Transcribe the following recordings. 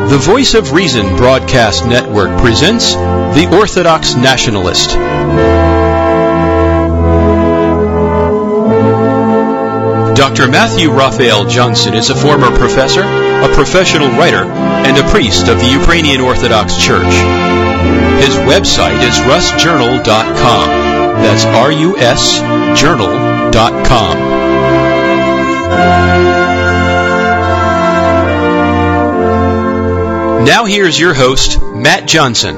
The Voice of Reason Broadcast Network presents The Orthodox Nationalist. Dr. Matthew Raphael Johnson is a former professor, a professional writer, and a priest of the Ukrainian Orthodox Church. His website is rusjournal.com. That's RUSjournal.com. Now here's your host, Matt Johnson.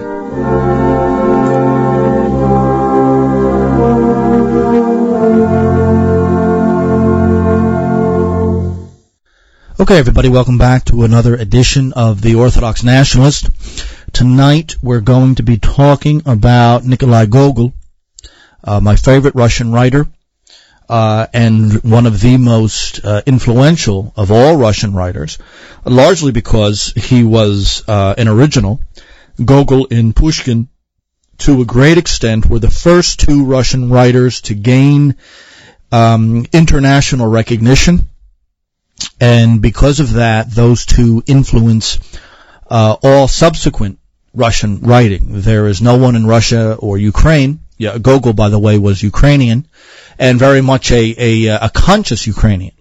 Okay, everybody, welcome back to another edition of The Orthodox Nationalist. Tonight we're going to be talking about Nikolai Gogol, my favorite Russian writer, and one of the most influential of all Russian writers, largely because he was an original. Gogol and Pushkin, to a great extent, were the first two Russian writers to gain international recognition, and because of that, those two influence all subsequent Russian writing. There is no one in Russia or Ukraine. Yeah, Gogol, by the way, was Ukrainian, and very much a conscious Ukrainian.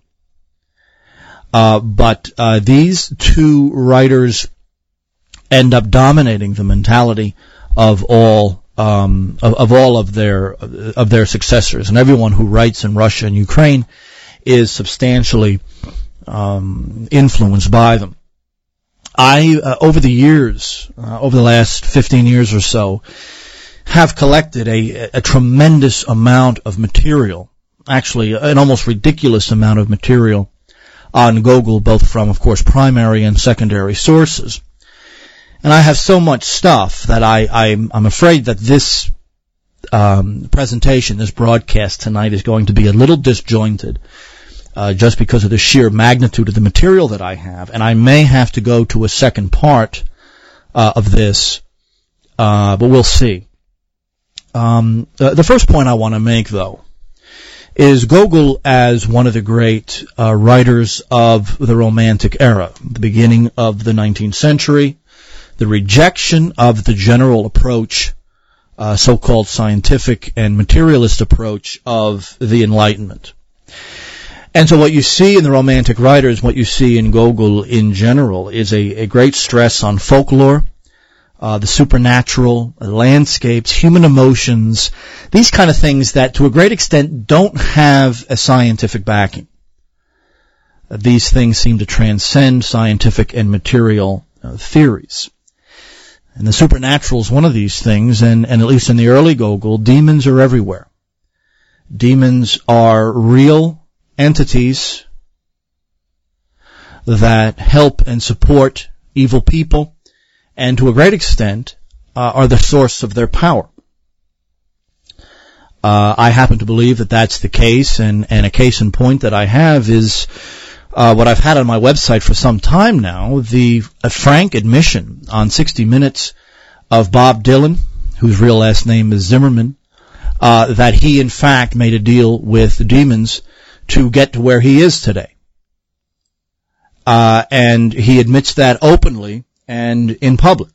But these two writers end up dominating the mentality of all of their successors, and everyone who writes in Russia and Ukraine is substantially influenced by them. Over the years, over the last 15 years or so, have collected a tremendous amount of material, actually an almost ridiculous amount of material on Gogol, both from, of course, primary and secondary sources. And I have so much stuff that I'm afraid that this presentation, this broadcast tonight, is going to be a little disjointed, just because of the sheer magnitude of the material that I have, and I may have to go to a second part of this, but we'll see. The first point I want to make, though, is Gogol as one of the great writers of the Romantic era, the beginning of the 19th century, the rejection of the general approach, so-called scientific and materialist approach of the Enlightenment. And so what you see in the Romantic writers, what you see in Gogol in general, is a great stress on folklore, the supernatural, landscapes, human emotions, these kind of things that to a great extent don't have a scientific backing. These things seem to transcend scientific and material theories. And the supernatural is one of these things, and at least in the early Gogol, demons are everywhere. Demons are real entities that help and support evil people, and to a great extent are the source of their power. I happen to believe that that's the case, and a case in point that I have is what I've had on my website for some time now, the frank admission on 60 Minutes of Bob Dylan, whose real last name is Zimmerman, that he in fact made a deal with demons to get to where he is today. And he admits that openly and in public.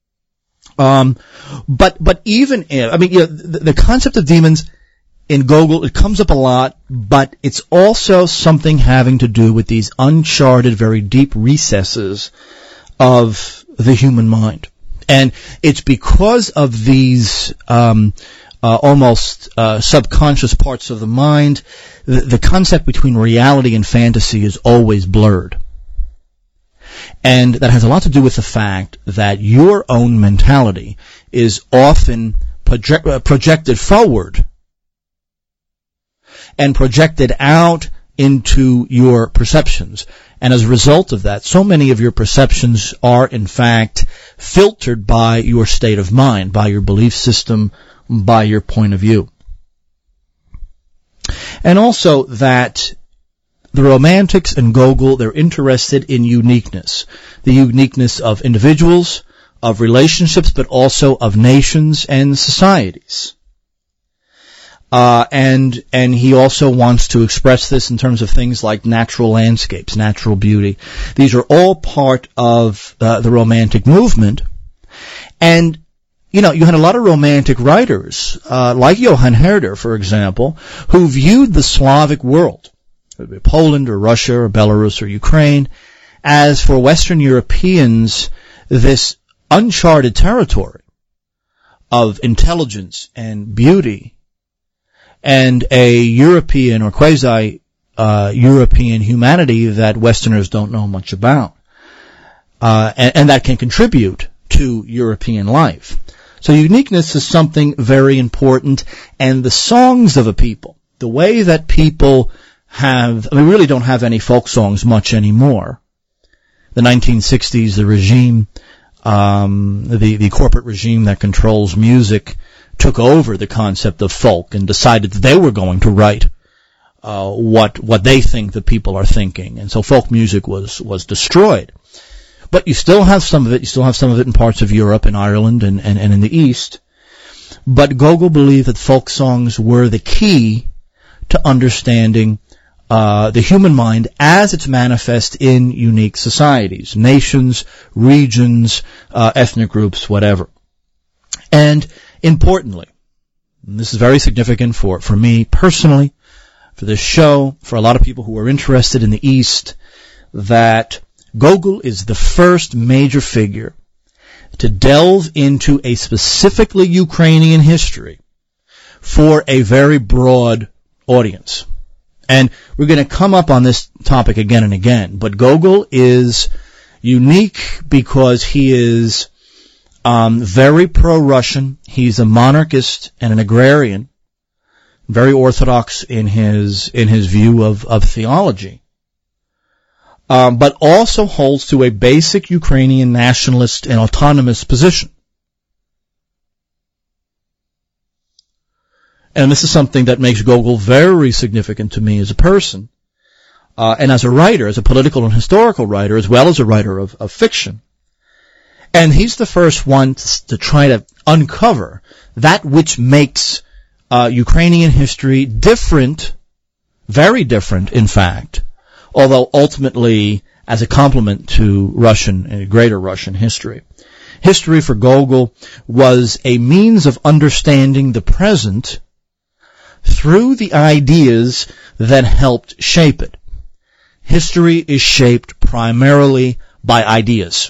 But even if, the concept of demons in Gogol, it comes up a lot, but it's also something having to do with these uncharted, very deep recesses of the human mind. And it's because of these, almost subconscious parts of the mind, the concept between reality and fantasy is always blurred. And that has a lot to do with the fact that your own mentality is often projected forward and projected out into your perceptions. And as a result of that, so many of your perceptions are in fact filtered by your state of mind, by your belief system, by your point of view. And also that the Romantics and Gogol, they're interested in uniqueness. The uniqueness of individuals, of relationships, but also of nations and societies. And he also wants to express this in terms of things like natural landscapes, natural beauty. These are all part of the Romantic movement. And, you had a lot of Romantic writers, like Johann Herder, for example, who viewed the Slavic world, whether it be Poland or Russia or Belarus or Ukraine, as for Western Europeans, this uncharted territory of intelligence and beauty, and a European or quasi-European humanity that Westerners don't know much about, and that can contribute to European life. So uniqueness is something very important, and the songs of a people, the way that people we really don't have any folk songs much anymore. The 1960s, the regime, the corporate regime that controls music took over the concept of folk and decided that they were going to write what they think the people are thinking. And so folk music was destroyed. But you still have some of it. You still have some of it in parts of Europe and Ireland and in the East. But Gogol believed that folk songs were the key to understanding the human mind as it's manifest in unique societies, nations, regions, ethnic groups, whatever. And importantly, and this is very significant for me personally, for this show, for a lot of people who are interested in the East, that Gogol is the first major figure to delve into a specifically Ukrainian history for a very broad audience. And we're going to come up on this topic again and again, but Gogol is unique because he is very pro-Russian. He's a monarchist and an agrarian, very orthodox in his view of theology, but also holds to a basic Ukrainian nationalist and autonomous position. And this is something that makes Gogol very significant to me as a person, and as a writer, as a political and historical writer, as well as a writer of fiction. And he's the first one to try to uncover that which makes Ukrainian history different, very different, in fact, although ultimately as a complement to greater Russian history. History for Gogol was a means of understanding the present through the ideas that helped shape it. History is shaped primarily by ideas.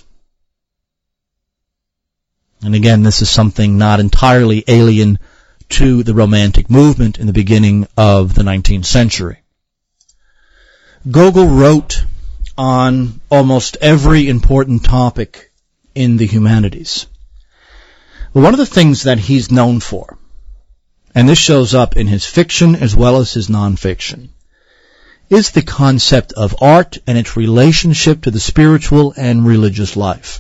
And again, this is something not entirely alien to the Romantic movement in the beginning of the 19th century. Gogol wrote on almost every important topic in the humanities. But one of the things that he's known for, and this shows up in his fiction as well as his nonfiction, is the concept of art and its relationship to the spiritual and religious life.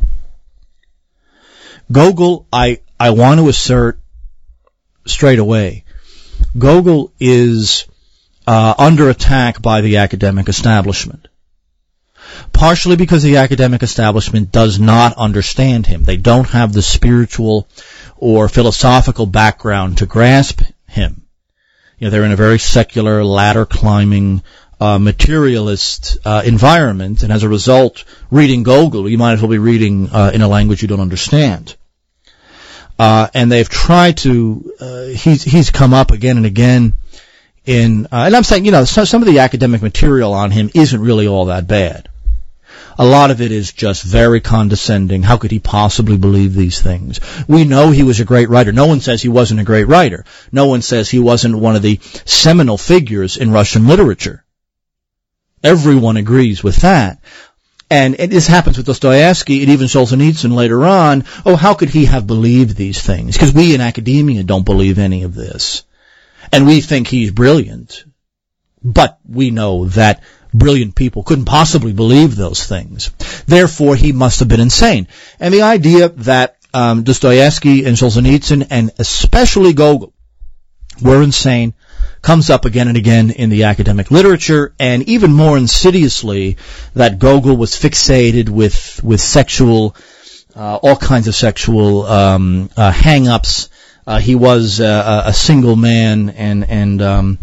Gogol, I want to assert straight away, Gogol is under attack by the academic establishment. Partially because the academic establishment does not understand him. They don't have the spiritual or philosophical background to grasp him. They're in a very secular, ladder-climbing, materialist environment, and as a result, reading Gogol, you might as well be reading in a language you don't understand. And they've tried to, he's come up again and again and I'm saying, some of the academic material on him isn't really all that bad. A lot of it is just very condescending. How could he possibly believe these things? We know he was a great writer. No one says he wasn't a great writer. No one says he wasn't one of the seminal figures in Russian literature. Everyone agrees with that. And this happens with Dostoevsky and even Solzhenitsyn later on. Oh, how could he have believed these things? Because we in academia don't believe any of this. And we think he's brilliant. But we know that brilliant people couldn't possibly believe those things. Therefore, he must have been insane. And the idea that Dostoevsky and Solzhenitsyn, and especially Gogol, were insane comes up again and again in the academic literature, and even more insidiously that Gogol was fixated with sexual, all kinds of sexual hang-ups, He was a single man, and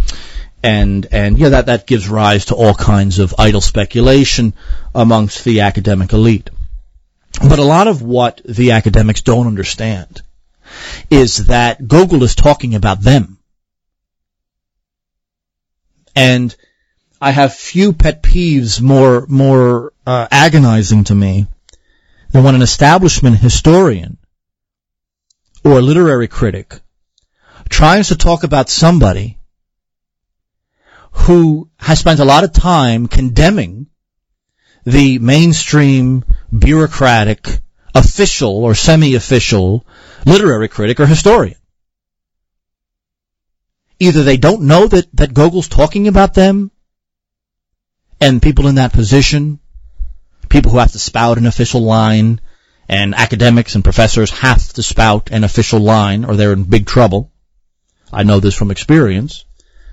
that gives rise to all kinds of idle speculation amongst the academic elite. But a lot of what the academics don't understand is that Gogol is talking about them. And I have few pet peeves more agonizing to me than when an establishment historian or a literary critic tries to talk about somebody who has spent a lot of time condemning the mainstream, bureaucratic, official or semi-official literary critic or historian. Either they don't know that Gogol's talking about them, and people in that position, people who have to spout an official line, and academics and professors have to spout an official line or they're in big trouble. I know this from experience.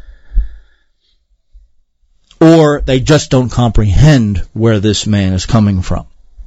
Or they just don't comprehend where this man is coming from.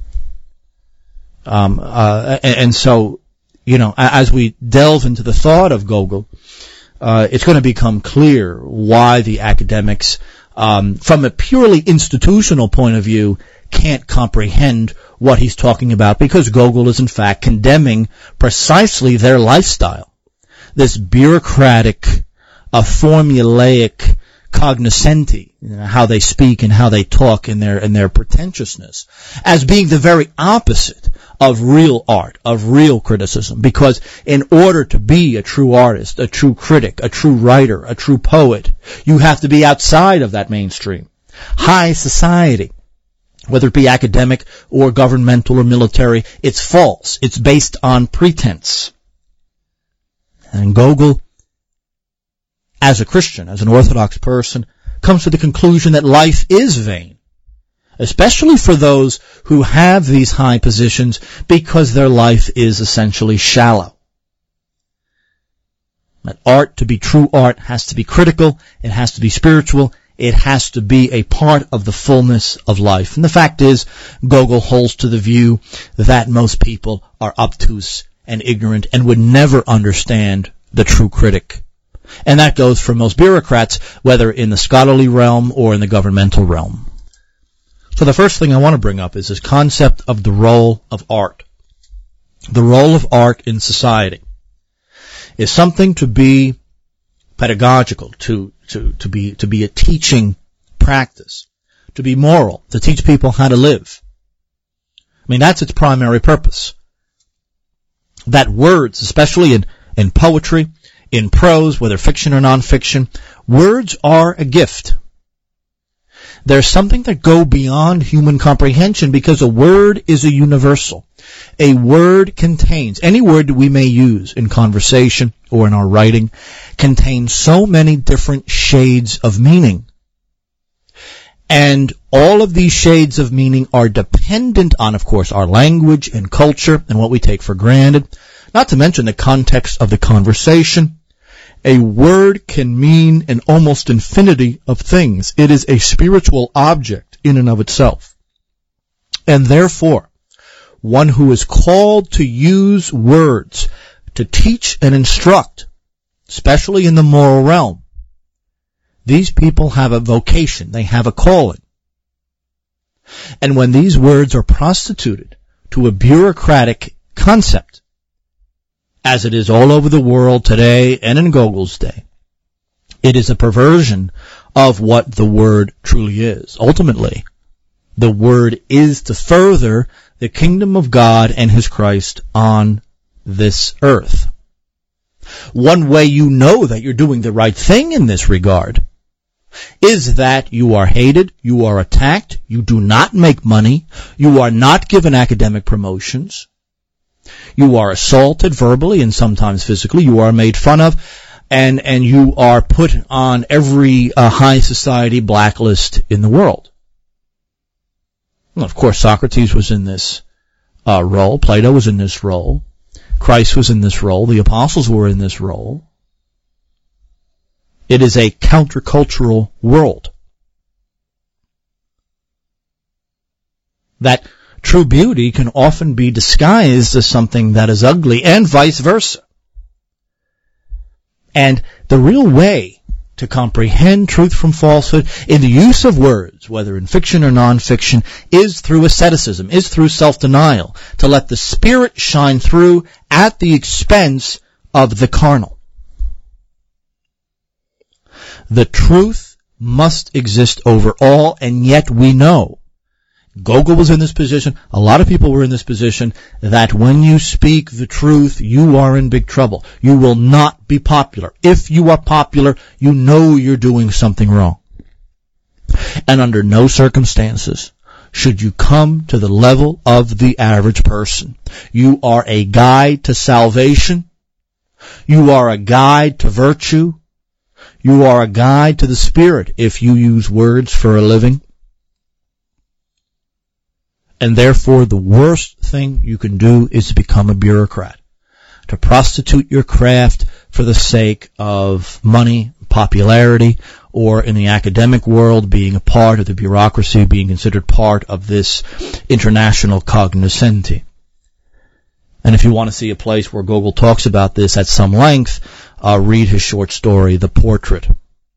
And so, as we delve into the thought of Gogol, it's going to become clear why the academics, from a purely institutional point of view, can't comprehend what he's talking about, because Gogol is in fact condemning precisely their lifestyle. This bureaucratic, formulaic cognoscenti, how they speak and how they talk in their pretentiousness, as being the very opposite of real art, of real criticism. Because in order to be a true artist, a true critic, a true writer, a true poet, you have to be outside of that mainstream. High society, whether it be academic or governmental or military, it's false. It's based on pretense. And Gogol, as a Christian, as an Orthodox person, comes to the conclusion that life is vain, especially for those who have these high positions, because their life is essentially shallow. That art, to be true art, has to be critical, it has to be spiritual, it has to be a part of the fullness of life. And the fact is, Gogol holds to the view that most people are obtuse and ignorant and would never understand the true critic. And that goes for most bureaucrats, whether in the scholarly realm or in the governmental realm. So the first thing I want to bring up is this concept of the role of art. The role of art in society is something to be pedagogical, to be a teaching practice, to be moral, to teach people how to live. I mean, that's its primary purpose. That words, especially in poetry, in prose, whether fiction or nonfiction, words are a gift. There's something that go beyond human comprehension, because a word is a universal. A word contains, any word that we may use in conversation or in our writing, contains so many different shades of meaning. And all of these shades of meaning are dependent on, of course, our language and culture and what we take for granted, not to mention the context of the conversation. A word can mean an almost infinity of things. It is a spiritual object in and of itself. And therefore, one who is called to use words to teach and instruct, especially in the moral realm, these people have a vocation, they have a calling. And when these words are prostituted to a bureaucratic concept, as it is all over the world today and in Gogol's day, it is a perversion of what the word truly is. Ultimately, the word is to further the kingdom of God and His Christ on this earth. One way you know that you're doing the right thing in this regard is that you are hated, you are attacked, you do not make money, you are not given academic promotions, you are assaulted verbally and sometimes physically, you are made fun of, and you are put on every high society blacklist in the world. Well, of course, Socrates was in this role, Plato was in this role, Christ was in this role, the apostles were in this role. It is a countercultural world. That true beauty can often be disguised as something that is ugly, and vice versa. And the real way to comprehend truth from falsehood in the use of words, whether in fiction or nonfiction, is through asceticism, is through self-denial, to let the Spirit shine through at the expense of the carnal. The truth must exist over all, and yet we know, Gogol was in this position, a lot of people were in this position, that when you speak the truth, you are in big trouble. You will not be popular. If you are popular, you know you're doing something wrong. And under no circumstances should you come to the level of the average person. You are a guide to salvation. You are a guide to virtue. You are a guide to the Spirit if you use words for a living. And therefore, the worst thing you can do is to become a bureaucrat, to prostitute your craft for the sake of money, popularity, or in the academic world, being a part of the bureaucracy, being considered part of this international cognoscenti. And if you want to see a place where Gogol talks about this at some length, read his short story, The Portrait.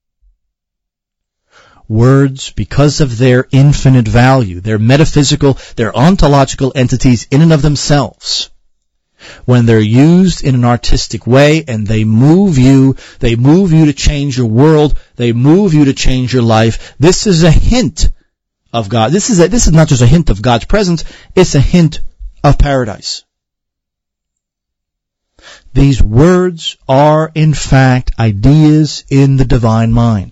Words, because of their infinite value, their metaphysical, their ontological entities in and of themselves, when they're used in an artistic way and they move you to change your world, they move you to change your life. This is a hint of God. This is not just a hint of God's presence, it's a hint of paradise. These words are, in fact, ideas in the divine mind.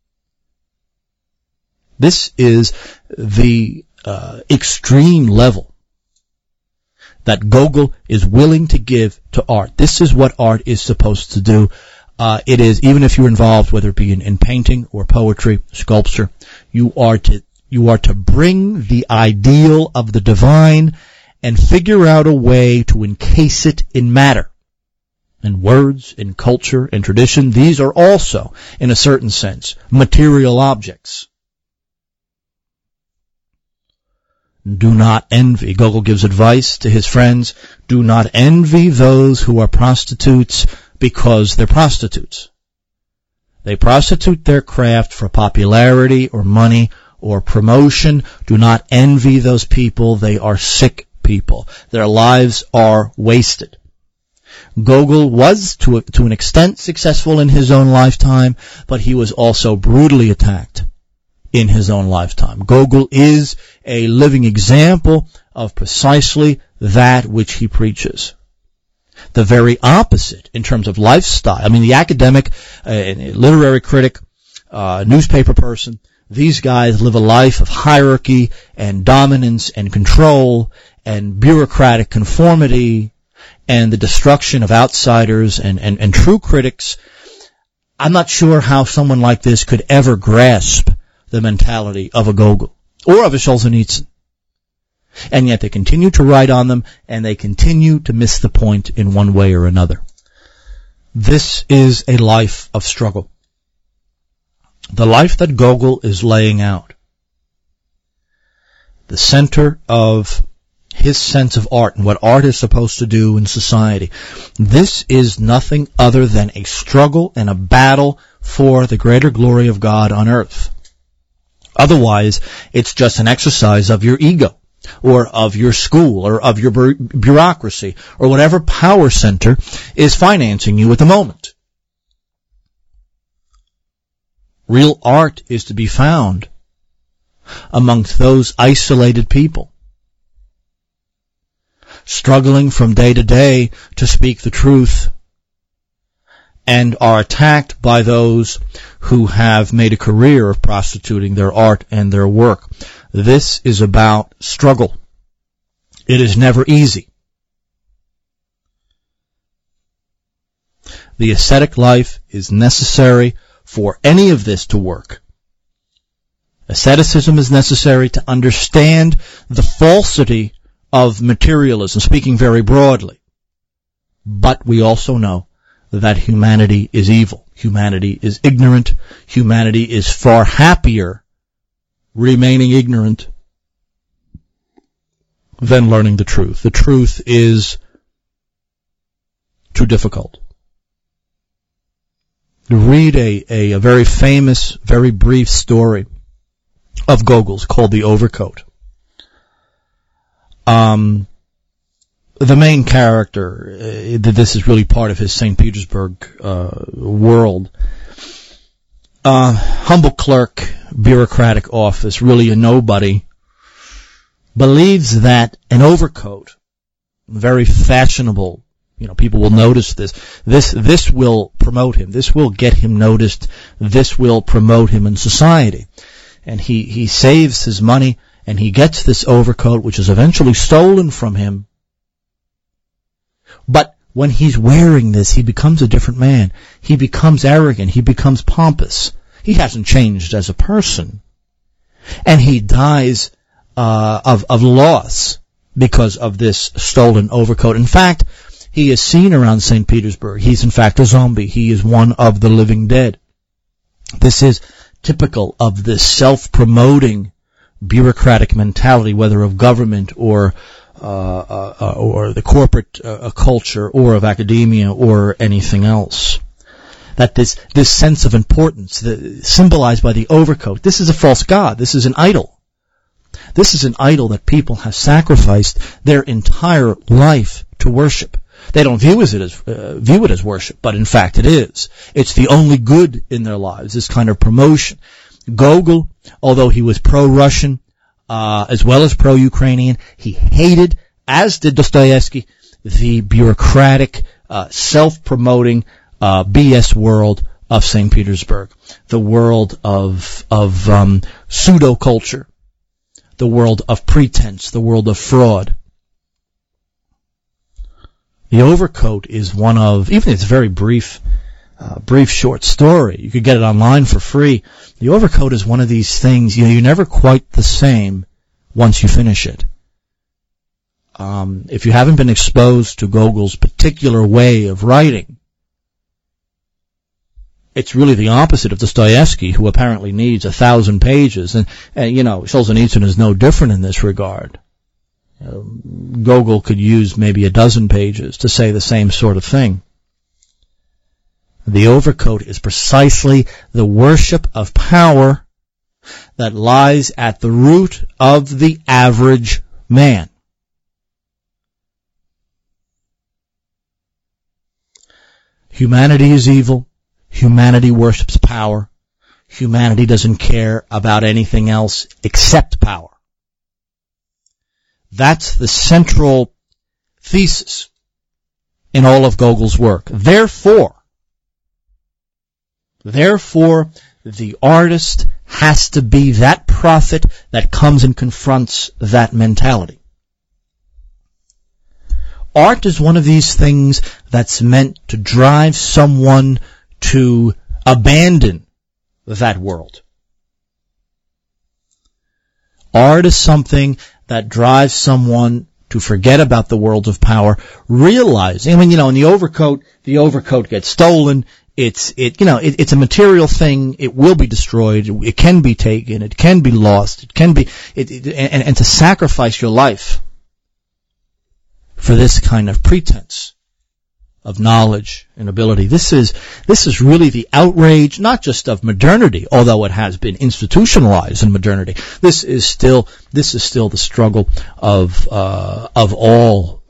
This is the extreme level that Gogol is willing to give to art. This is what art is supposed to do. It is, even if you're involved, whether it be in painting or poetry, sculpture, you are to bring the ideal of the divine and figure out a way to encase it in matter. And words, in culture, and tradition, these are also, in a certain sense, material objects. Do not envy. Gogol gives advice to his friends. Do not envy those who are prostitutes because they're prostitutes. They prostitute their craft for popularity or money or promotion. Do not envy those people. They are sick people. Their lives are wasted. Gogol was, to an extent, successful in his own lifetime, but he was also brutally attacked in his own lifetime. Gogol is a living example of precisely that which he preaches. The very opposite in terms of lifestyle. I mean, the academic, literary critic, newspaper person, these guys live a life of hierarchy and dominance and control and bureaucratic conformity and the destruction of outsiders and true critics. I'm not sure how someone like this could ever grasp the mentality of a Gogol or of a Solzhenitsyn. And yet they continue to write on them, and they continue to miss the point in one way or another. This is a life of struggle. The life that Gogol is laying out. The center of his sense of art and what art is supposed to do in society. This is nothing other than a struggle and a battle for the greater glory of God on earth. Otherwise, it's just an exercise of your ego, or of your school, or of your bureaucracy, or whatever power center is financing you at the moment. Real art is to be found amongst those isolated people, struggling from day to day to speak the truth, and are attacked by those who have made a career of prostituting their art and their work. This is about struggle. It is never easy. The ascetic life is necessary for any of this to work. Asceticism is necessary to understand the falsity of materialism, speaking very broadly. But we also know that humanity is evil. Humanity is ignorant. Humanity is far happier remaining ignorant than learning the truth. The truth is too difficult. read a very famous, very brief story of Gogol's called The Overcoat. The main character, this is really part of his St. Petersburg world. Humble clerk, bureaucratic office, really a nobody, believes that an overcoat, very fashionable, people will notice this. This will promote him. This will get him noticed. This will promote him in society. And he saves his money and he gets this overcoat, which is eventually stolen from him. But when he's wearing this, he becomes a different man. He becomes arrogant. He becomes pompous. He hasn't changed as a person. And he dies of loss because of this stolen overcoat. In fact, he is seen around St. Petersburg. He's in fact a zombie. He is one of the living dead. This is typical of this self-promoting bureaucratic mentality, whether of government or the corporate culture or of academia or anything else. That this sense of importance, symbolized by the overcoat, this is a false god. This is an idol. This is an idol that people have sacrificed their entire life to worship. They don't view it as worship, but in fact it is. It's the only good in their lives, this kind of promotion. Gogol, although he was pro-Russian, as well as pro-Ukrainian, he hated, as did Dostoevsky, the bureaucratic, self-promoting, BS world of St. Petersburg. The world of pseudo-culture. The world of pretense. The world of fraud. The Overcoat is one of, even it's a very brief short story. You could get it online for free. The Overcoat is one of these things, you're never quite the same once you finish it. If you haven't been exposed to Gogol's particular way of writing, it's really the opposite of Dostoevsky, who apparently needs 1,000 pages. And Solzhenitsyn is no different in this regard. Gogol could use maybe 12 pages to say the same sort of thing. The Overcoat is precisely the worship of power that lies at the root of the average man. Humanity is evil. Humanity worships power. Humanity doesn't care about anything else except power. That's the central thesis in all of Gogol's work. Therefore, the artist has to be that prophet that comes and confronts that mentality. Art is one of these things that's meant to drive someone to abandon that world. Art is something that drives someone to forget about the world of power, realizing, in the overcoat gets stolen. It's a material thing. It will be destroyed. It can be taken. It can be lost. It can be, and to sacrifice your life for this kind of pretense of knowledge and ability. This is really the outrage, not just of modernity, although it has been institutionalized in modernity. This is still the struggle of all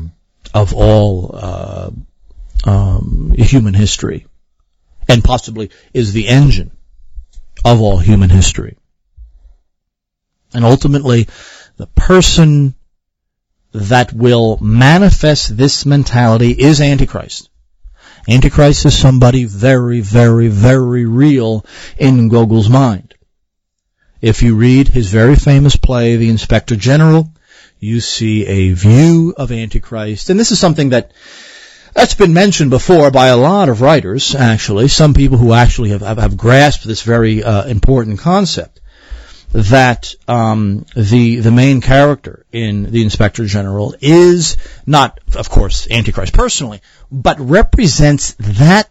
human history, and possibly is the engine of all human history. And ultimately, the person that will manifest this mentality is Antichrist. Antichrist is somebody very, very, very real in Gogol's mind. If you read his very famous play, The Inspector General, you see a view of Antichrist. And this is something that's been mentioned before by a lot of writers, actually. Some people who actually have grasped this very important concept. That the main character in The Inspector General is not, of course, Antichrist personally, but represents that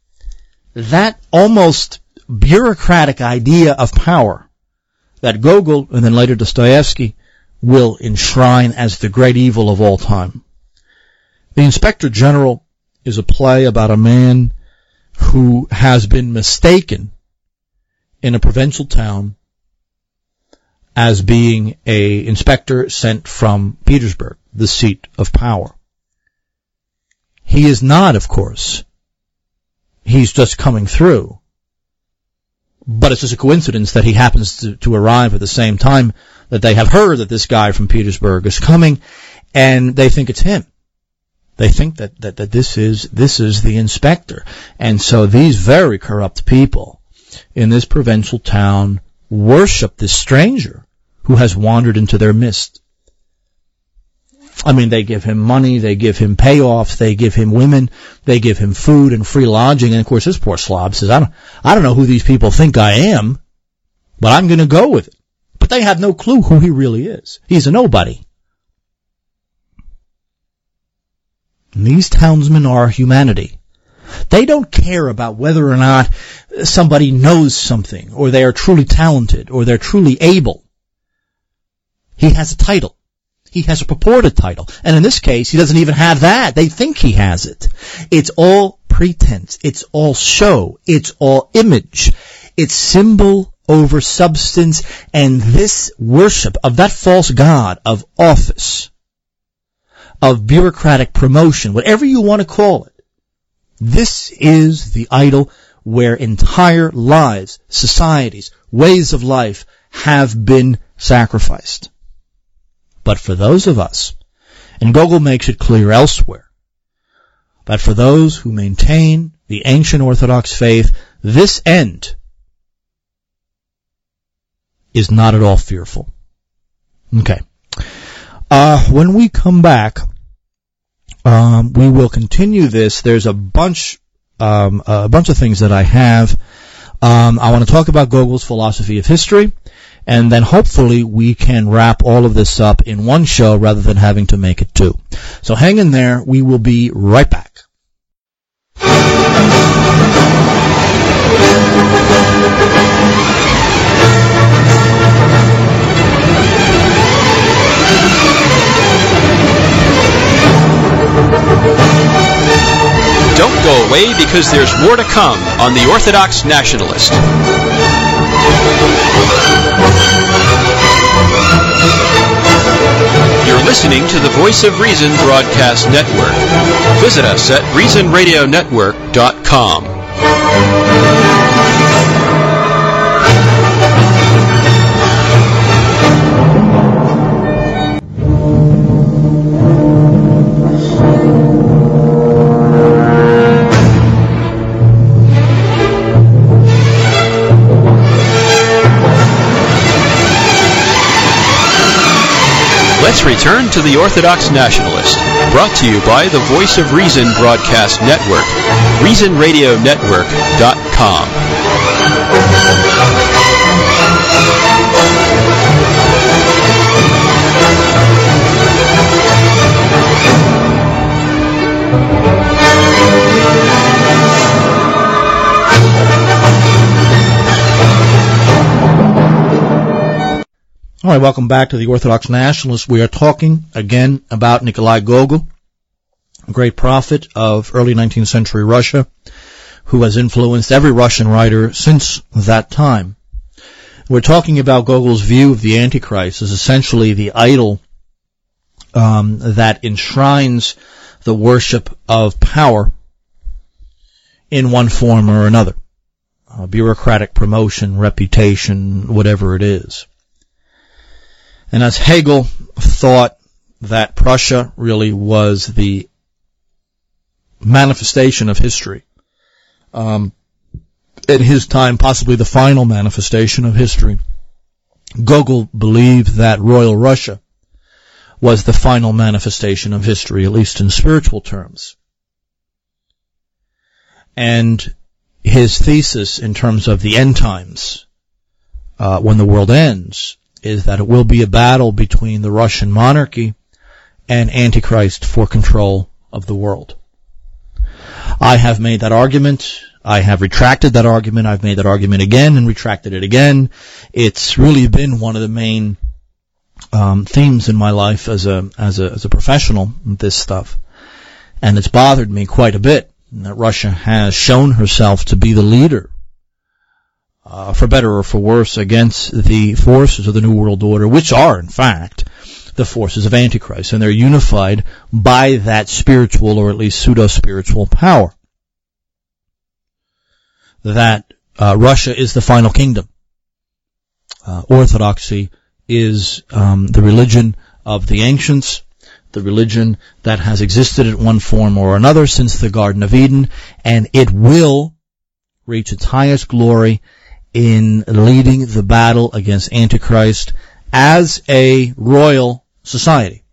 almost bureaucratic idea of power that Gogol and then later Dostoevsky will enshrine as the great evil of all time. The Inspector General is a play about a man who has been mistaken in a provincial town as being a inspector sent from Petersburg, the seat of power. He is not, of course. He's just coming through. But it's just a coincidence that he happens to arrive at the same time that they have heard that this guy from Petersburg is coming, and they think it's him. They think that this is the inspector. And so these very corrupt people in this provincial town worship this stranger who has wandered into their midst. I mean, they give him money, they give him payoffs, they give him women, they give him food and free lodging. And of course, this poor slob says, I don't know who these people think I am, but I'm going to go with it. But they have no clue who he really is. He's a nobody. And these townsmen are humanity. They don't care about whether or not somebody knows something, or they are truly talented, or they're truly able. He has a title. He has a purported title. And in this case, he doesn't even have that. They think he has it. It's all pretense. It's all show. It's all image. It's symbol over substance. And this worship of that false god of office, of bureaucratic promotion, whatever you want to call it, this is the idol where entire lives, societies, ways of life have been sacrificed. But for those of us, and Gogol makes it clear elsewhere, but for those who maintain the ancient Orthodox faith, this end is not at all fearful. Okay. When we come back, we will continue this. There's a bunch of things that I have. I want to talk about Gogol's philosophy of history, and then hopefully we can wrap all of this up in one show rather than having to make it two. So hang in there. We will be right back. Don't go away, because there's more to come on The Orthodox Nationalist. You're listening to the Voice of Reason Broadcast Network. Visit us at reasonradionetwork.com. Let's return to the Orthodox Nationalist, brought to you by the Voice of Reason Broadcast Network, reasonradionetwork.com. All right, welcome back to the Orthodox Nationalist. We are talking again about Nikolai Gogol, a great prophet of early 19th century Russia, who has influenced every Russian writer since that time. We're talking about Gogol's view of the Antichrist as essentially the idol that enshrines the worship of power in one form or another, bureaucratic promotion, reputation, whatever it is. And as Hegel thought that Prussia really was the manifestation of history, in his time possibly the final manifestation of history, Gogol believed that Royal Russia was the final manifestation of history, at least in spiritual terms. And his thesis in terms of the end times, when the world ends, is that it will be a battle between the Russian monarchy and Antichrist for control of the world. I have made that argument. I have retracted that argument. I've made that argument again and retracted it again. It's really been one of the main themes in my life as a professional, this stuff. And it's bothered me quite a bit and that Russia has shown herself to be the leader, for better or for worse, against the forces of the New World Order, which are, in fact, the forces of Antichrist, and they're unified by that spiritual, or at least pseudo-spiritual power. That Russia is the final kingdom. Orthodoxy is the religion of the ancients, the religion that has existed in one form or another since the Garden of Eden, and it will reach its highest glory in leading the battle against Antichrist as a royal society.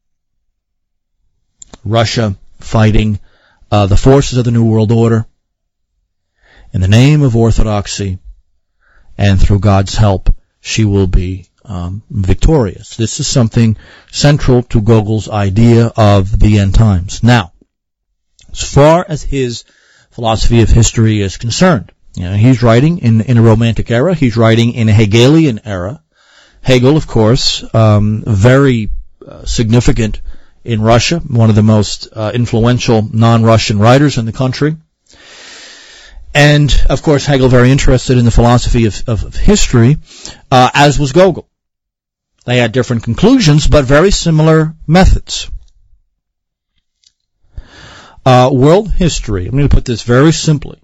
Russia fighting the forces of the New World Order in the name of orthodoxy, and through God's help, she will be victorious. This is something central to Gogol's idea of the end times. Now, as far as his philosophy of history is concerned, he's writing in a Romantic era. He's writing in a Hegelian era. Hegel, of course, very significant in Russia, one of the most influential non-Russian writers in the country. And, of course, Hegel very interested in the philosophy of history, as was Gogol. They had different conclusions, but very similar methods. World history, I'm going to put this very simply.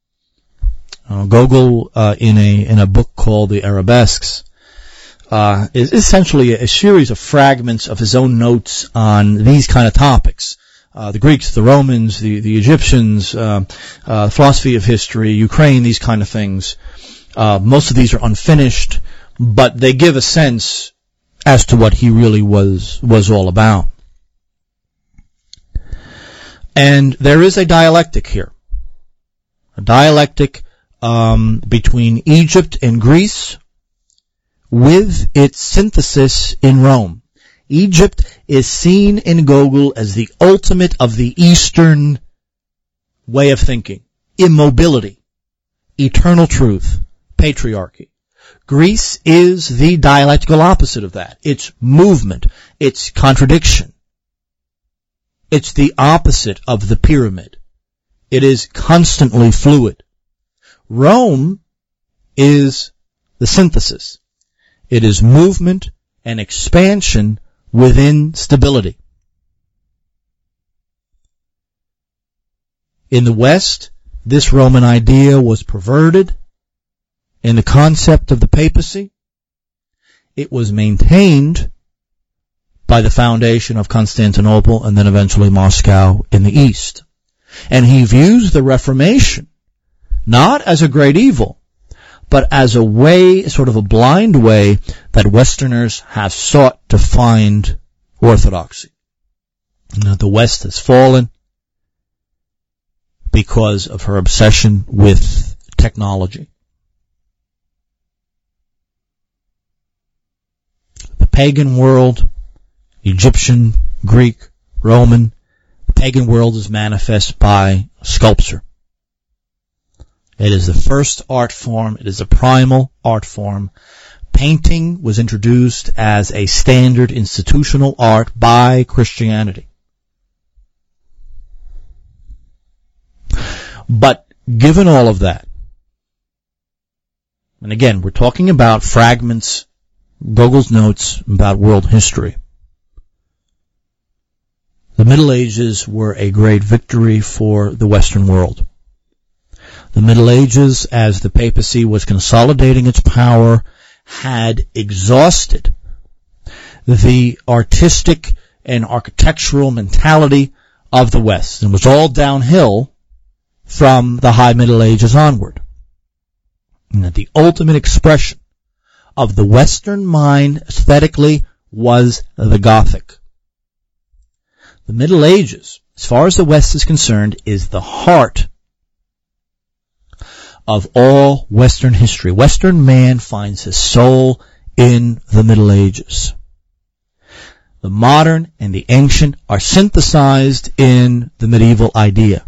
Gogol, in a book called The Arabesques, is essentially a series of fragments of his own notes on these kind of topics. The Greeks, the Romans, the Egyptians, philosophy of history, Ukraine, these kind of things. Most of these are unfinished, but they give a sense as to what he really was all about. And there is a dialectic here. A dialectic between Egypt and Greece with its synthesis in Rome. Egypt is seen in Gogol as the ultimate of the Eastern way of thinking. Immobility, eternal truth, patriarchy. Greece is the dialectical opposite of that. It's movement. It's contradiction. It's the opposite of the pyramid. It is constantly fluid. Rome is the synthesis. It is movement and expansion within stability. In the West, this Roman idea was perverted. In the concept of the papacy, it was maintained by the foundation of Constantinople and then eventually Moscow in the East. And he views the Reformation not as a great evil, but as a way, sort of a blind way, that Westerners have sought to find orthodoxy. The West has fallen because of her obsession with technology. The pagan world, Egyptian, Greek, Roman, the pagan world is manifest by sculpture. It is the first art form. It is a primal art form. Painting was introduced as a standard institutional art by Christianity. But given all of that, and again, we're talking about fragments, Gogol's notes about world history. The Middle Ages were a great victory for the Western world. The Middle Ages, as the papacy was consolidating its power, had exhausted the artistic and architectural mentality of the West, and was all downhill from the High Middle Ages onward. And the ultimate expression of the Western mind aesthetically was the Gothic. The Middle Ages, as far as the West is concerned, is the heart of all Western history. Western man finds his soul in the Middle Ages. The modern and the ancient are synthesized in the medieval idea.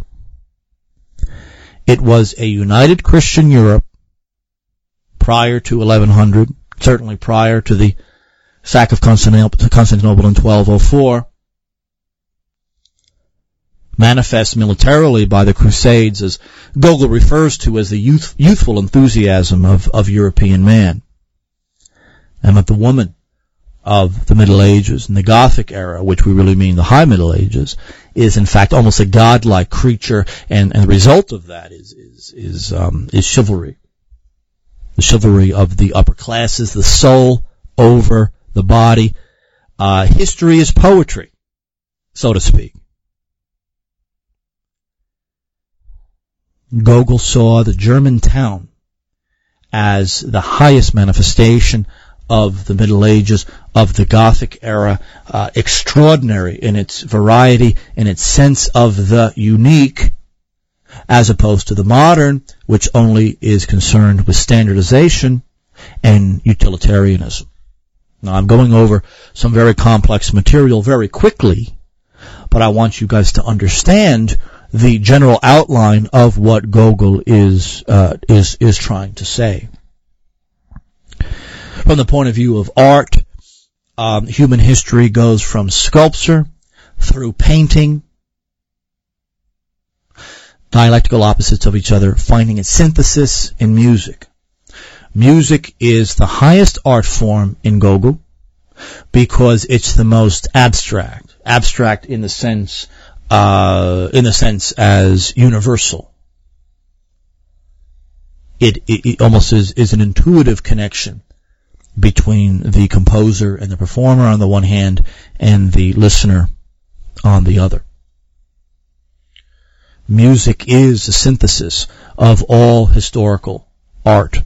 It was a united Christian Europe prior to 1100, certainly prior to the sack of Constantinople in 1204. manifest militarily by the Crusades, as Gogol refers to as the youthful enthusiasm of European man. And that the woman of the Middle Ages and the Gothic era, which we really mean the High Middle Ages, is in fact almost a godlike creature, and the result of that is chivalry. The chivalry of the upper classes, the soul over the body. History is poetry, so to speak. Gogol saw the German town as the highest manifestation of the Middle Ages, of the Gothic era, extraordinary in its variety, in its sense of the unique, as opposed to the modern, which only is concerned with standardization and utilitarianism. Now, I'm going over some very complex material very quickly, but I want you guys to understand the general outline of what Gogol is trying to say. From the point of view of art, human history goes from sculpture through painting, dialectical opposites of each other, finding its synthesis in music. Music is the highest art form in Gogol because it's the most abstract in the sense as universal. It almost is an intuitive connection between the composer and the performer on the one hand and the listener on the other. Music is a synthesis of all historical art.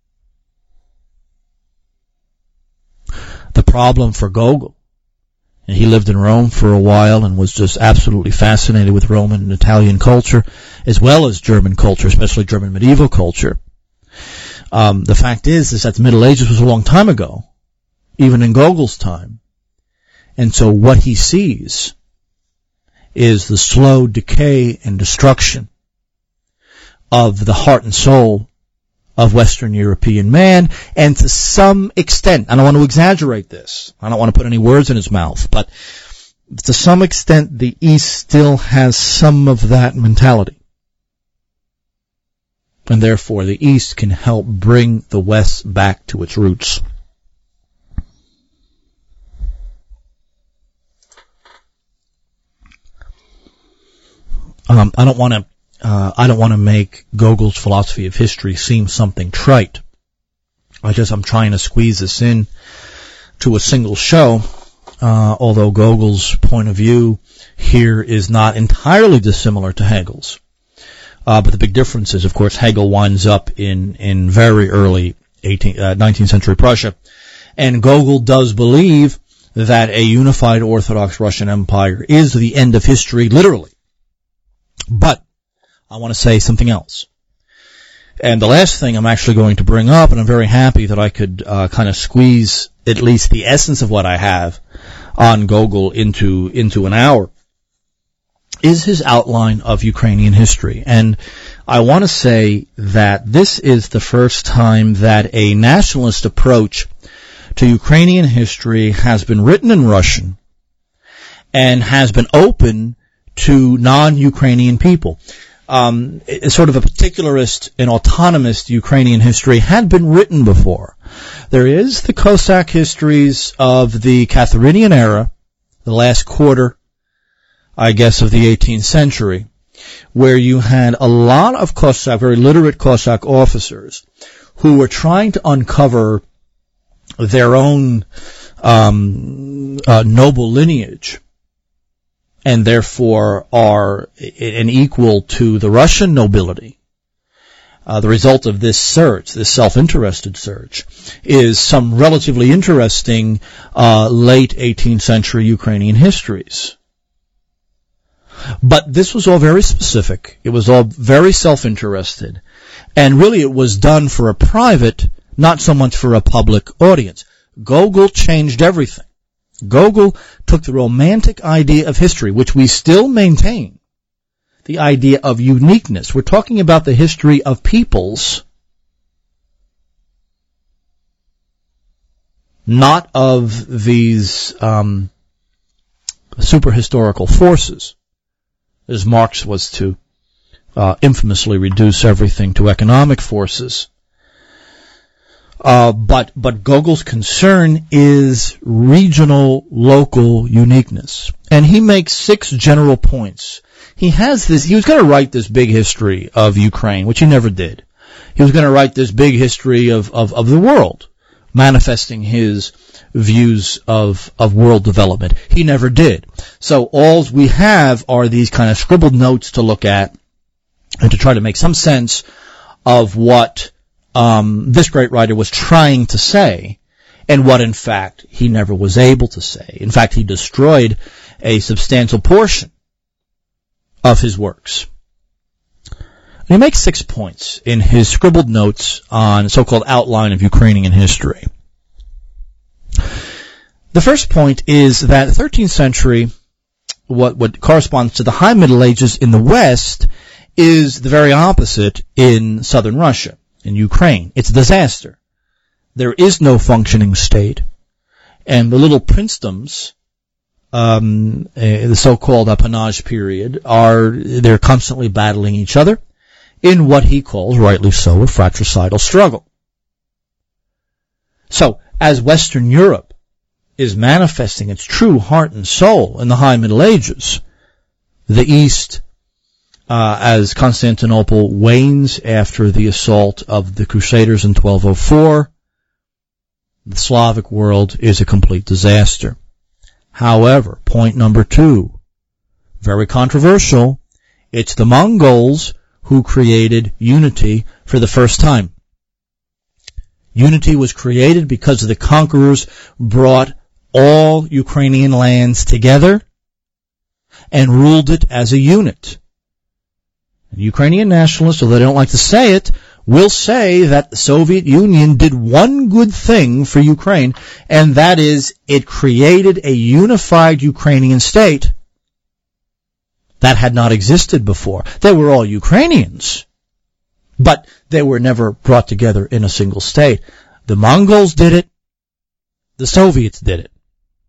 The problem for Gogol, and he lived in Rome for a while and was just absolutely fascinated with Roman and Italian culture, as well as German culture, especially German medieval culture. The fact is that the Middle Ages was a long time ago, even in Gogol's time. And so what he sees is the slow decay and destruction of the heart and soul of Western European man, and to some extent, I don't want to exaggerate this, I don't want to put any words in his mouth, but to some extent the East still has some of that mentality. And therefore the East can help bring the West back to its roots. I don't want to make Gogol's philosophy of history seem something trite. I'm trying to squeeze this in to a single show, although Gogol's point of view here is not entirely dissimilar to Hegel's. But the big difference is, of course, Hegel winds up in very early 19th century Prussia, and Gogol does believe that a unified Orthodox Russian Empire is the end of history, literally. But I want to say something else. And the last thing I'm actually going to bring up, and I'm very happy that I could kind of squeeze at least the essence of what I have on Gogol into an hour, is his outline of Ukrainian history. And I want to say that this is the first time that a nationalist approach to Ukrainian history has been written in Russian and has been open to non-Ukrainian people. Sort of a particularist and autonomist Ukrainian history had been written before. There is the Cossack histories of the Catherinian era, the last quarter, I guess, of the 18th century, where you had a lot of Cossack, very literate Cossack officers who were trying to uncover their own noble lineage, and therefore are an equal to the Russian nobility. The result of this search, this self-interested search, is some relatively interesting late 18th century Ukrainian histories. But this was all very specific. It was all very self-interested. And really it was done for a private, not so much for a public audience. Gogol changed everything. Gogol took the romantic idea of history, which we still maintain, the idea of uniqueness. We're talking about the history of peoples, not of these super historical forces as Marx was to infamously reduce everything to economic forces. But Gogol's concern is regional, local uniqueness. And he makes 6 general points. He was going to write this big history of Ukraine, which he never did. He was going to write this big history of the world, manifesting his views of world development. He never did. So all we have are these kind of scribbled notes to look at and to try to make some sense of what this great writer was trying to say, and what, in fact, he never was able to say. In fact, he destroyed a substantial portion of his works. And he makes 6 points in his scribbled notes on so-called outline of Ukrainian history. The first point is that the 13th century, what corresponds to the High Middle Ages in the West, is the very opposite in southern Russia, in Ukraine. It's a disaster. There is no functioning state, and the little princedoms, the so-called appanage period, they're constantly battling each other in what he calls, rightly so, a fratricidal struggle. So, as Western Europe is manifesting its true heart and soul in the High Middle Ages, the East, as Constantinople wanes after the assault of the Crusaders in 1204, the Slavic world is a complete disaster. However, point number 2, very controversial, it's the Mongols who created unity for the first time. Unity was created because the conquerors brought all Ukrainian lands together and ruled it as a unit. And Ukrainian nationalists, although they don't like to say it, will say that the Soviet Union did one good thing for Ukraine, and that is it created a unified Ukrainian state that had not existed before. They were all Ukrainians, but they were never brought together in a single state. The Mongols did it. The Soviets did it.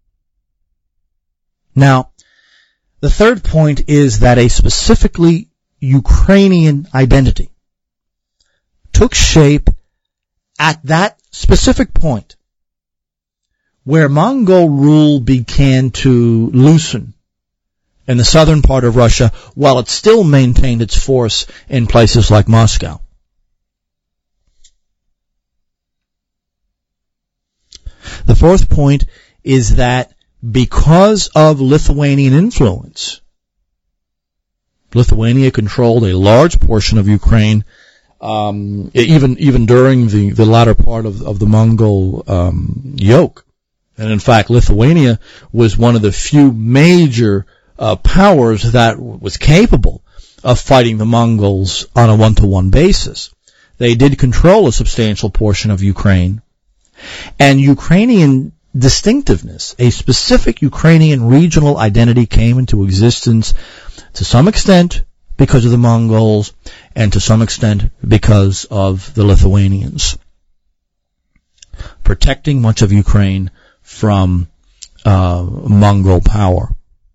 Now, the third point is that a specifically Ukrainian identity took shape at that specific point where Mongol rule began to loosen in the southern part of Russia while it still maintained its force in places like Moscow. The fourth point is that because of Lithuanian influence, Lithuania controlled a large portion of Ukraine, even during the latter part of the Mongol yoke. And in fact, Lithuania was one of the few major powers that was capable of fighting the Mongols on a one-to-one basis. They did control a substantial portion of Ukraine. And Ukrainian distinctiveness, a specific Ukrainian regional identity, came into existence to some extent because of the Mongols and to some extent because of the Lithuanians, protecting much of Ukraine from Mongol power.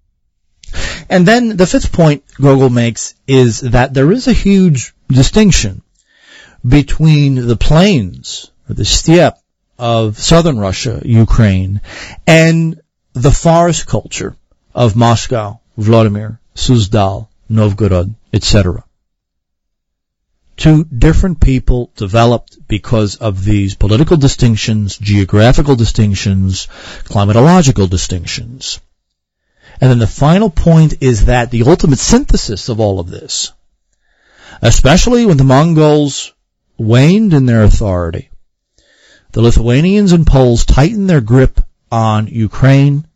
And then the fifth point Gogol makes is that there is a huge distinction between the plains, or the steppe, of southern Russia, Ukraine, and the forest culture of Moscow, Vladimir, Suzdal, Novgorod, etc. Two different people developed because of these political distinctions, geographical distinctions, climatological distinctions. And then the final point is that the ultimate synthesis of all of this, especially when the Mongols waned in their authority, the Lithuanians and Poles tightened their grip on Ukraine.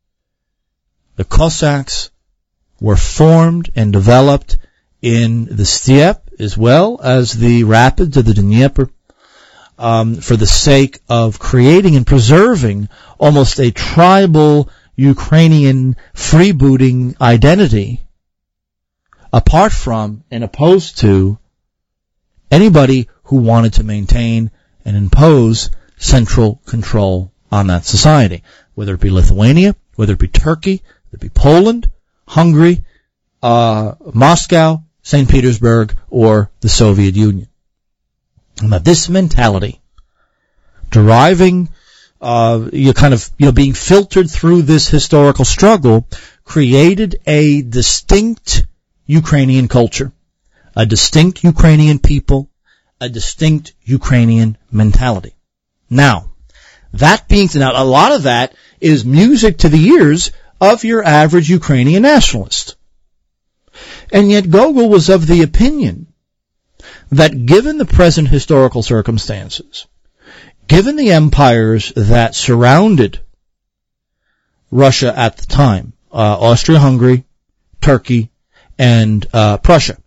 The Cossacks were formed and developed in the steppe as well as the rapids of the Dnieper for the sake of creating and preserving almost a tribal Ukrainian freebooting identity apart from and opposed to anybody who wanted to maintain and impose central control on that society, whether it be Lithuania, whether it be Turkey, whether it be Poland, Hungary, Moscow, St. Petersburg, or the Soviet Union. Now, this mentality, deriving, being filtered through this historical struggle, created a distinct Ukrainian culture, a distinct Ukrainian people, a distinct Ukrainian mentality. Now, that being said, a lot of that is music to the ears of your average Ukrainian nationalist. And yet Gogol was of the opinion that given the present historical circumstances, given the empires that surrounded Russia at the time, Austria-Hungary, Turkey, and Prussia,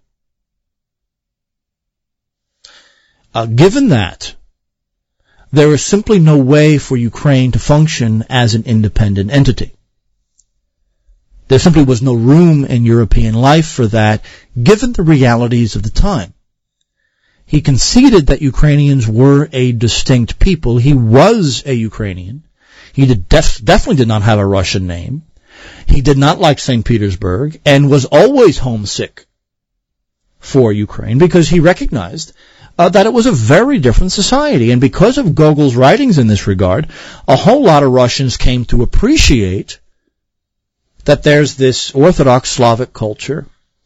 given that, there is simply no way for Ukraine to function as an independent entity. There simply was no room in European life for that, given the realities of the time. He conceded that Ukrainians were a distinct people. He was a Ukrainian. He definitely did not have a Russian name. He did not like St. Petersburg and was always homesick for Ukraine because he recognized that it was a very different society. And because of Gogol's writings in this regard, a whole lot of Russians came to appreciate that there's this Orthodox Slavic culture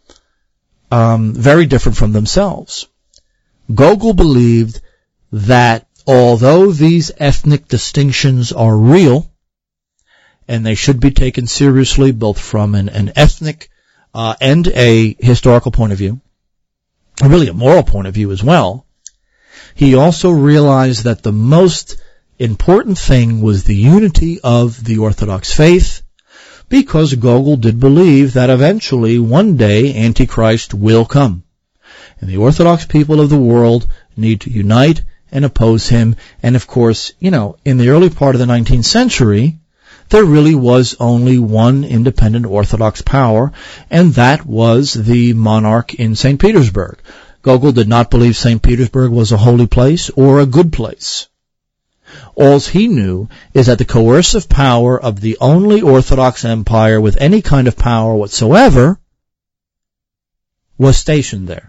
very different from themselves. Gogol believed that although these ethnic distinctions are real, and they should be taken seriously both from an ethnic and a historical point of view, and really a moral point of view as well, he also realized that the most important thing was the unity of the Orthodox faith, because Gogol did believe that eventually, one day, Antichrist will come. And the Orthodox people of the world need to unite and oppose him. And of course, in the early part of the 19th century, there really was only one independent Orthodox power, and that was the monarch in St. Petersburg. Gogol did not believe St. Petersburg was a holy place or a good place. All he knew is that the coercive power of the only Orthodox empire with any kind of power whatsoever was stationed there.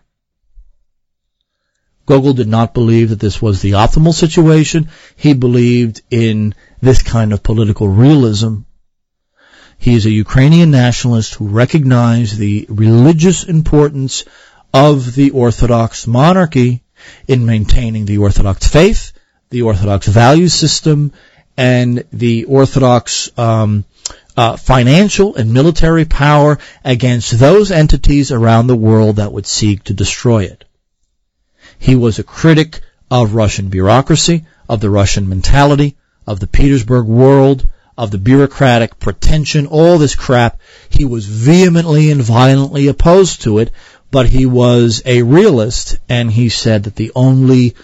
Gogol did not believe that this was the optimal situation. He believed in this kind of political realism. He is a Ukrainian nationalist who recognized the religious importance of the Orthodox monarchy in maintaining the Orthodox faith, the Orthodox value system, and the Orthodox financial and military power against those entities around the world that would seek to destroy it. He was a critic of Russian bureaucracy, of the Russian mentality, of the Petersburg world, of the bureaucratic pretension, all this crap. He was vehemently and violently opposed to it, but he was a realist, and he said that the only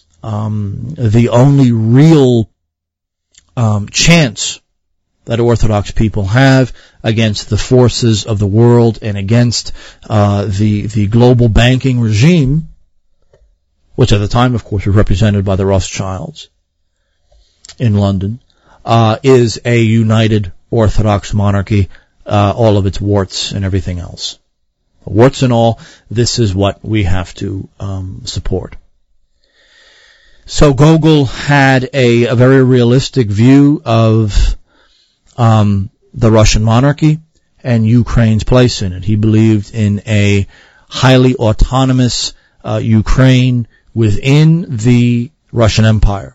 real chance that Orthodox people have against the forces of the world and against the global banking regime, which at the time, of course, was represented by the Rothschilds in London, is a united Orthodox monarchy, all of its warts and everything else. Warts and all, this is what we have to support. So Gogol had a very realistic view of the Russian monarchy and Ukraine's place in it. He believed in a highly autonomous Ukraine within the Russian Empire.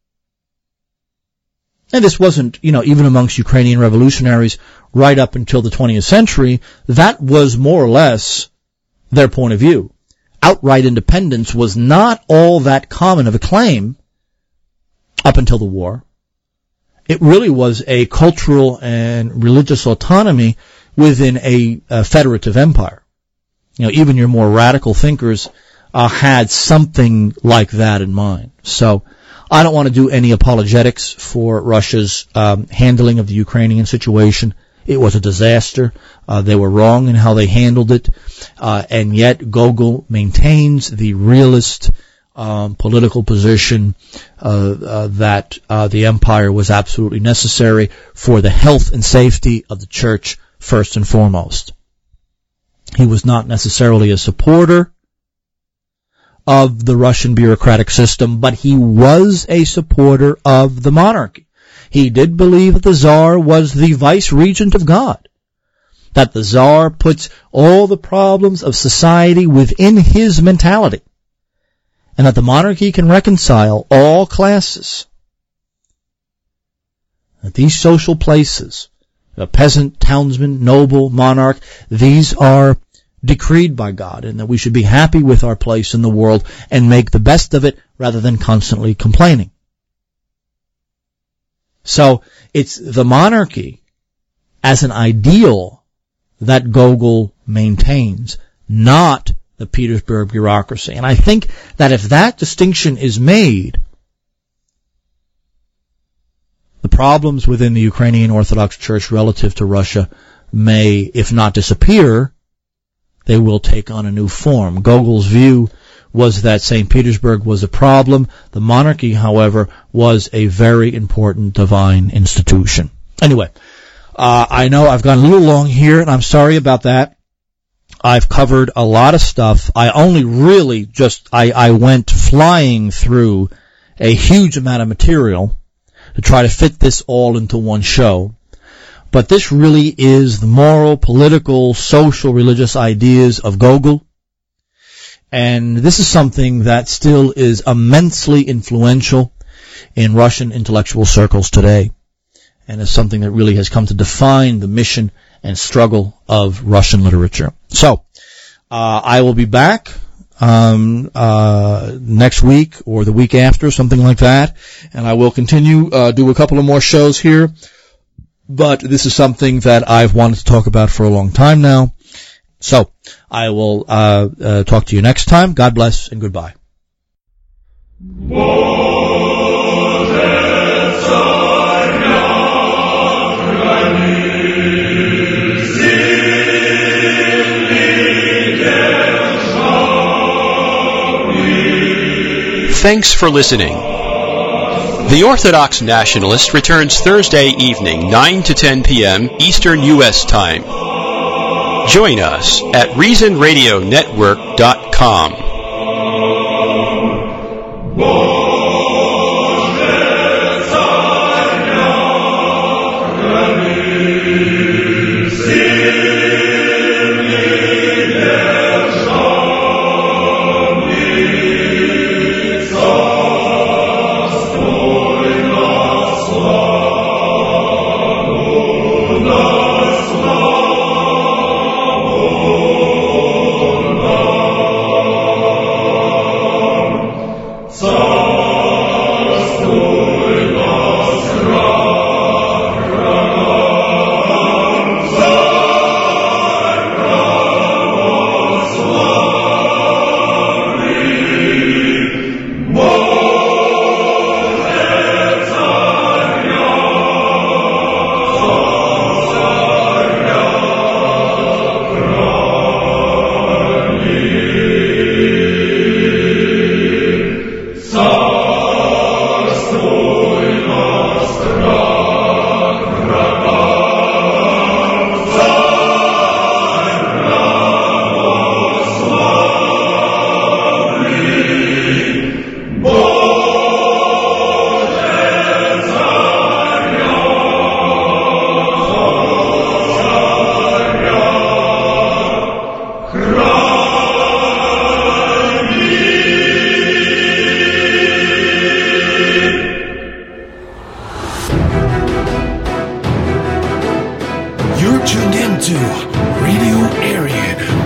And this wasn't, even amongst Ukrainian revolutionaries right up until the 20th century, that was more or less their point of view. Outright independence was not all that common of a claim up until the war. It really was a cultural and religious autonomy within a federative empire. Even your more radical thinkers had something like that in mind. So I don't want to do any apologetics for Russia's handling of the Ukrainian situation. It was a disaster. They were wrong in how they handled it. And yet Gogol maintains the realist political position that the empire was absolutely necessary for the health and safety of the church first and foremost. He was not necessarily a supporter of the Russian bureaucratic system, but he was a supporter of the monarchy. He did believe that the Tsar was the vice-regent of God, that the Tsar puts all the problems of society within his mentality, and that the monarchy can reconcile all classes. That these social places, a peasant, townsman, noble, monarch, these are decreed by God, and that we should be happy with our place in the world and make the best of it rather than constantly complaining. So it's the monarchy as an ideal that Gogol maintains, not the Petersburg bureaucracy. And I think that if that distinction is made, the problems within the Ukrainian Orthodox Church relative to Russia may, if not disappear, they will take on a new form. Gogol's view was that St. Petersburg was a problem. The monarchy, however, was a very important divine institution. Anyway, I know I've gone a little long here, and I'm sorry about that. I've covered a lot of stuff. I only really I went flying through a huge amount of material to try to fit this all into one show. But this really is the moral, political, social, religious ideas of Gogol. And this is something that still is immensely influential in Russian intellectual circles today. And is something that really has come to define the mission and struggle of Russian literature. So, I will be back next week or the week after, something like that. And I will continue, do a couple of more shows here. But this is something that I've wanted to talk about for a long time now. So, I will talk to you next time. God bless and goodbye. Thanks for listening. The Orthodox Nationalist returns Thursday evening, 9 to 10 p.m. Eastern U.S. Time. Join us at ReasonRadioNetwork.com. You're tuned into Radio Arian.